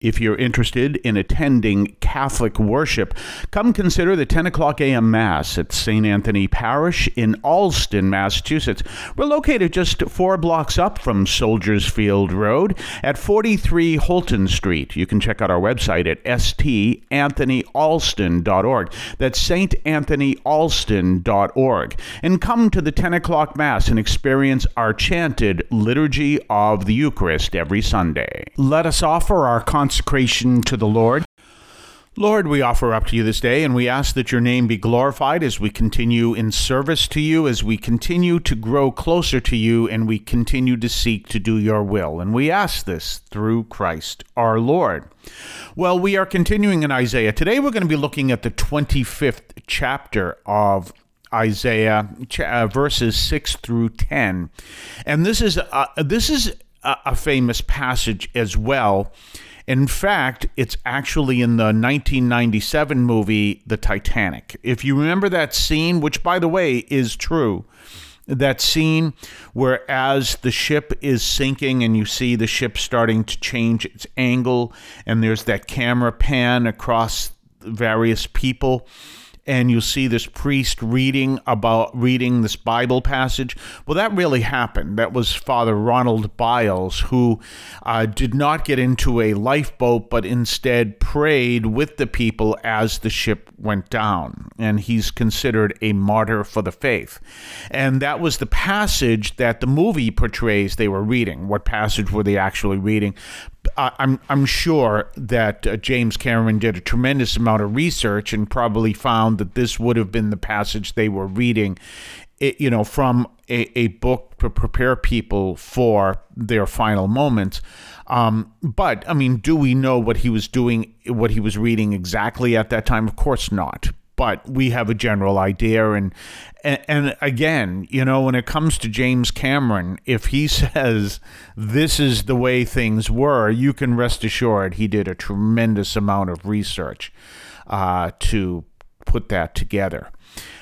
If you're interested in attending Catholic worship, come consider the 10 o'clock a.m. Mass at St. Anthony Parish in Allston, Massachusetts. We're located just 4 blocks up from Soldiers Field Road at 43 Holton Street. You can check out our website at stanthonyalston.org. That's saintanthonyalston.org. And come to the 10 o'clock Mass and experience our chanted Liturgy of the Eucharist every Sunday. Let us offer our consecration to the Lord. Lord, we offer up to you this day, and we ask that your name be glorified as we continue in service to you, as we continue to grow closer to you, and we continue to seek to do your will. And we ask this through Christ our Lord. Well, we are continuing in Isaiah. Today we're going to be looking at the 25th chapter of Isaiah, verses 6 through 10. And this is a famous passage as well. In fact, it's actually in the 1997 movie, The Titanic. If you remember that scene, which, by the way, is true, that scene where as the ship is sinking and you see the ship starting to change its angle, and there's that camera pan across various people, and you see this priest reading this Bible passage. Well, that really happened. That was Father Ronald Biles, who did not get into a lifeboat, but instead prayed with the people as the ship went down. And he's considered a martyr for the faith. And that was the passage that the movie portrays they were reading. What passage were they actually reading? I'm sure that James Cameron did a tremendous amount of research and probably found that this would have been the passage they were reading, from a book to prepare people for their final moments. But, do we know what he was doing, what he was reading exactly at that time? Of course not. But we have a general idea. And again, when it comes to James Cameron, if he says this is the way things were, you can rest assured he did a tremendous amount of research to put that together.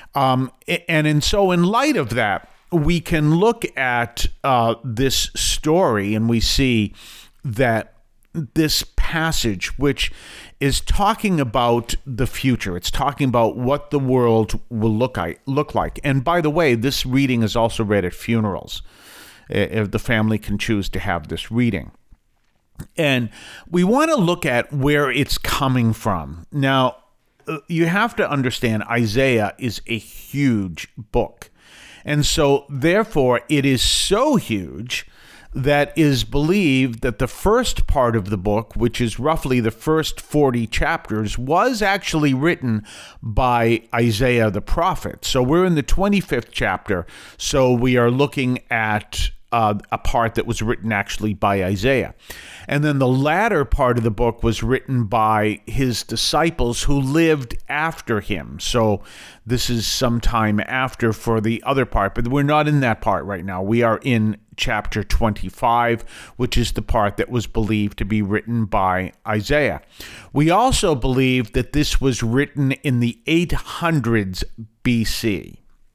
And so in light of that, we can look at this story and we see that this passage, which is talking about the future. It's talking about what the world will look like. And by the way, this reading is also read at funerals, if the family can choose to have this reading. And we want to look at where it's coming from. Now, you have to understand Isaiah is a huge book. And so, therefore, it is so huge that is believed that the first part of the book, which is roughly the first 40 chapters, was actually written by Isaiah the prophet. So we're in the 25th chapter, so we are looking at a part that was written actually by Isaiah. And then the latter part of the book was written by his disciples who lived after him. So this is sometime after for the other part, but we're not in that part right now. We are in chapter 25, which is the part that was believed to be written by Isaiah. We also believe that this was written in the 800s BC.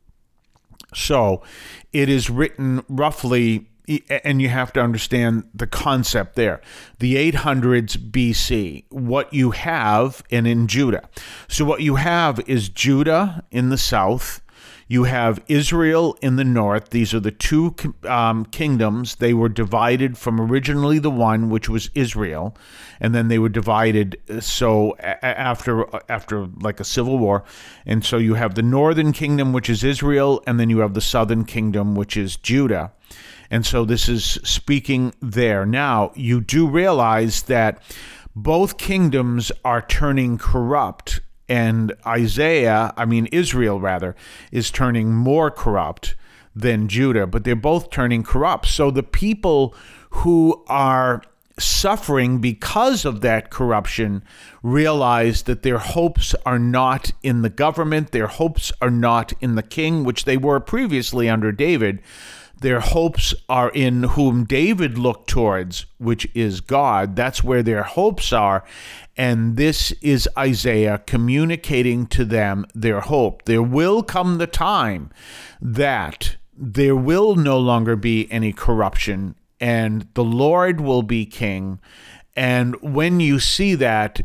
So it is written roughly, and you have to understand the concept there, the 800s BC, what you have, and in Judah. So what you have is Judah in the south. You have Israel in the north. These are the two kingdoms. They were divided from originally the one, which was Israel, and then they were divided so after like a civil war. And so you have the northern kingdom, which is Israel, and then you have the southern kingdom, which is Judah. And so this is speaking there. Now, you do realize that both kingdoms are turning corrupt. And Israel rather, is turning more corrupt than Judah, but they're both turning corrupt. So the people who are suffering because of that corruption realize that their hopes are not in the government, their hopes are not in the king, which they were previously under David. Their hopes are in whom David looked towards, which is God. That's where their hopes are. And this is Isaiah communicating to them their hope. There will come the time that there will no longer be any corruption, and the Lord will be king, And when you see that,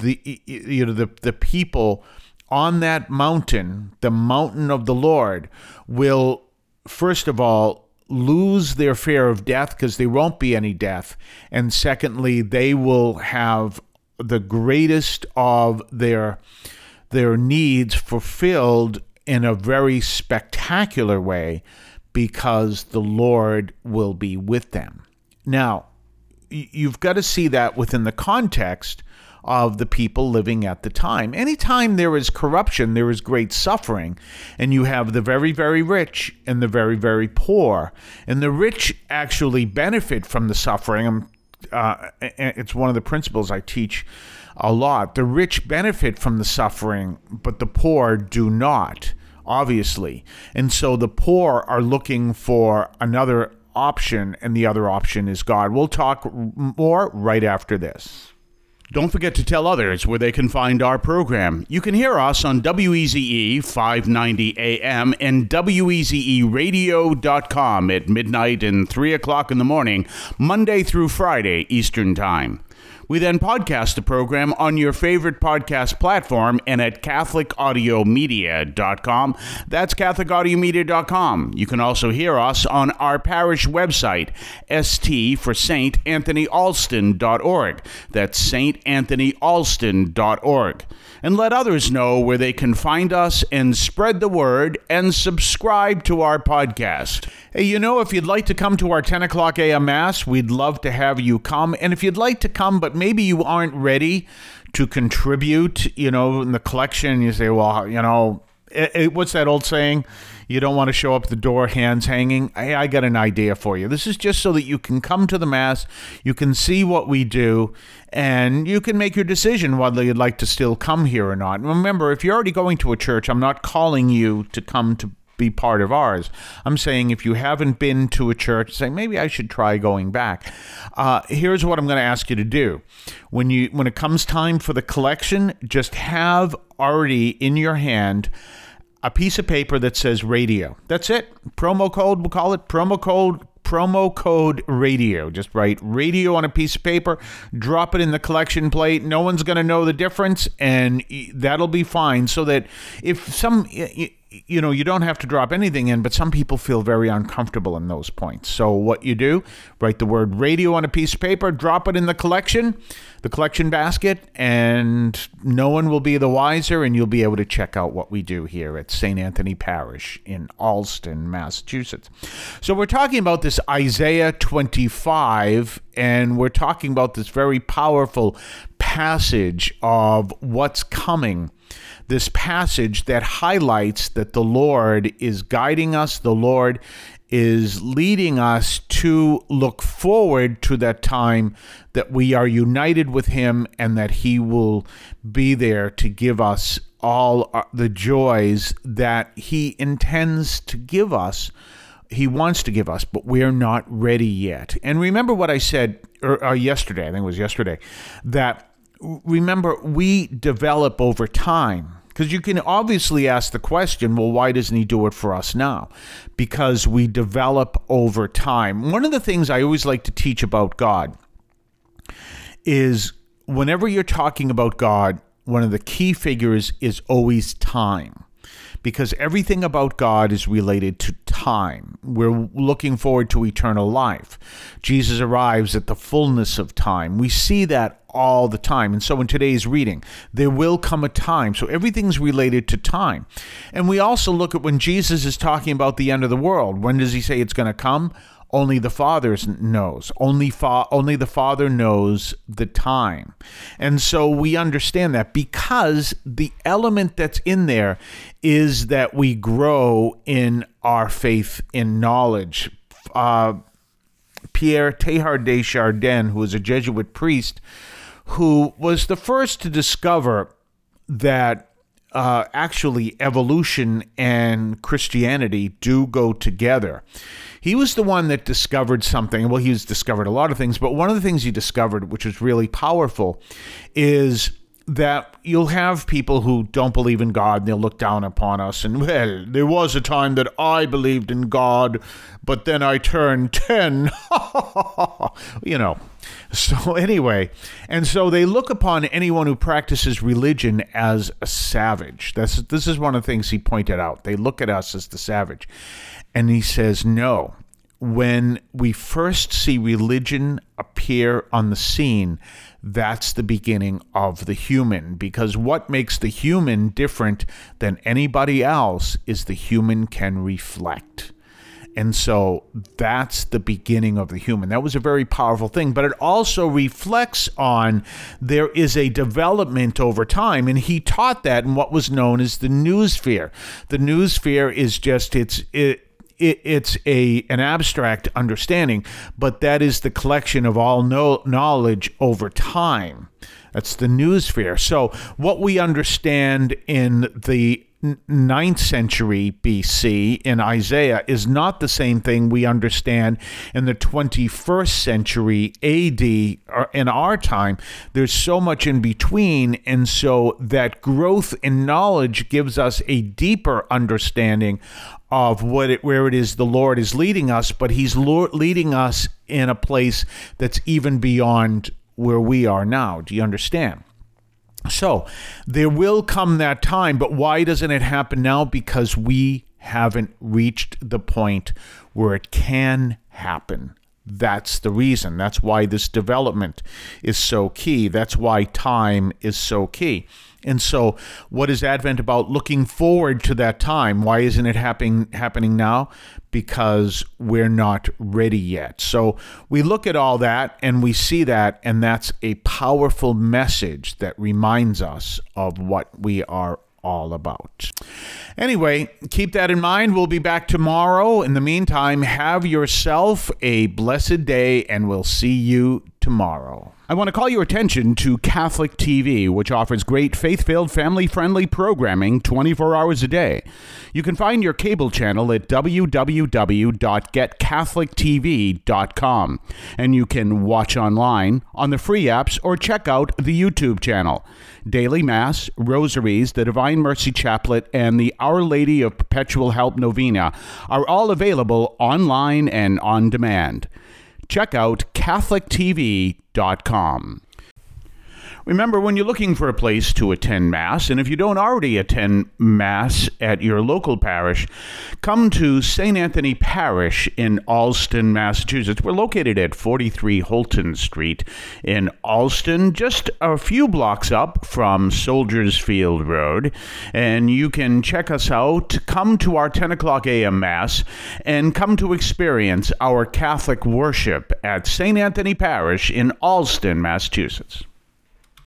the people on that mountain, the mountain of the Lord, will first of all lose their fear of death because there won't be any death. And secondly, they will have the greatest of their needs fulfilled in a very spectacular way because the Lord will be with them. Now, you've got to see that within the context of the people living at the time. Anytime there is corruption, there is great suffering, and you have the very, very rich and the very, very poor. And the rich actually benefit from the suffering. It's one of the principles I teach a lot. The rich benefit from the suffering, but the poor do not, obviously. And so the poor are looking for another option, and the other option is God. We'll talk more right after this. Don't forget to tell others where they can find our program. You can hear us on WEZE 590 AM and WEZEradio.com at midnight and 3 o'clock in the morning, Monday through Friday, Eastern Time. We then podcast the program on your favorite podcast platform and at CatholicAudiomedia.com. That's CatholicAudiomedia.com. You can also hear us on our parish website, ST for StAnthonyAlston.org. That's StAnthonyAlston.org. And let others know where they can find us and spread the word and subscribe to our podcast. Hey, if you'd like to come to our 10 o'clock a.m. Mass, we'd love to have you come. And if you'd like to come, but maybe you aren't ready to contribute, in the collection, you say, well, what's that old saying? You don't want to show up at the door hands hanging. I got an idea for you. This is just so that you can come to the Mass, you can see what we do, and you can make your decision whether you'd like to still come here or not. Remember, if you're already going to a church, I'm not calling you to come to be part of ours. I'm saying if you haven't been to a church, say maybe I should try going back. Here's what I'm going to ask you to do. When it comes time for the collection, just have already in your hand a piece of paper that says radio. That's it. Promo code, we'll call it promo code radio. Just write radio on a piece of paper, drop it in the collection plate. No one's going to know the difference, and that'll be fine. So that if you don't have to drop anything in, but some people feel very uncomfortable in those points. So what you do, write the word radio on a piece of paper, drop it in the collection basket, and no one will be the wiser, and you'll be able to check out what we do here at St. Anthony Parish in Allston, Massachusetts. So we're talking about this Isaiah 25, and we're talking about this very powerful passage of what's coming. This passage that highlights that the Lord is guiding us, the Lord is leading us to look forward to that time that we are united with Him and that He will be there to give us all the joys that He intends to give us. He wants to give us, but we're not ready yet. And remember what I said yesterday, I think it was yesterday, that remember we develop over time. Because you can obviously ask the question, well, why doesn't He do it for us now? Because we develop over time. One of the things I always like to teach about God is whenever you're talking about God, one of the key figures is always time. Because everything about God is related to time. We're looking forward to eternal life. Jesus arrives at the fullness of time. We see that all the time. And so in today's reading, there will come a time. So everything's related to time. And we also look at when Jesus is talking about the end of the world. When does He say it's going to come? Only the Father knows. Only the Father knows the time. And so we understand that because the element that's in there is that we grow in our faith in knowledge. Pierre Teilhard de Chardin, who was a Jesuit priest, who was the first to discover that actually evolution and Christianity do go together. He was the one that discovered something. Well, he's discovered a lot of things, but one of the things he discovered, which was really powerful, is that you'll have people who don't believe in God, and they'll look down upon us, and, well, there was a time that I believed in God, but then I turned 10. So anyway, and so they look upon anyone who practices religion as a savage. This is one of the things he pointed out. They look at us as the savage. And he says, no. When we first see religion appear on the scene, that's the beginning of the human. Because what makes the human different than anybody else is the human can reflect. And so that's the beginning of the human. That was a very powerful thing, but it also reflects on there is a development over time. And he taught that in what was known as the noosphere. The noosphere is just, it's an abstract understanding, but that is the collection of all knowledge over time. That's the noosphere. So what we understand in the 9th century BC in Isaiah is not the same thing we understand in the 21st century AD or in our time. There's so much in between, and so that growth in knowledge gives us a deeper understanding of where it is the Lord is leading us, but he's leading us in a place that's even beyond where we are now. Do you understand? So there will come that time, but why doesn't it happen now? Because we haven't reached the point where it can happen. That's the reason. That's why this development is so key. That's why time is so key. And so what is Advent about? Looking forward to that time. Why isn't it happening now? Because we're not ready yet. So we look at all that and we see that, and that's a powerful message that reminds us of what we are all about. Anyway, keep that in mind. We'll be back tomorrow. In the meantime, have yourself a blessed day, and we'll see you tomorrow. I want to call your attention to Catholic TV, which offers great faith-filled, family-friendly programming 24 hours a day. You can find your cable channel at www.getcatholictv.com, and you can watch online on the free apps or check out the YouTube channel. Daily Mass, Rosaries, the Divine Mercy Chaplet, and the Our Lady of Perpetual Help Novena are all available online and on demand. Check out CatholicTV.com. Remember, when you're looking for a place to attend Mass, and if you don't already attend Mass at your local parish, come to St. Anthony Parish in Allston, Massachusetts. We're located at 43 Holton Street in Allston, just a few blocks up from Soldiers Field Road. And you can check us out, come to our 10 o'clock a.m. Mass, and come to experience our Catholic worship at St. Anthony Parish in Allston, Massachusetts.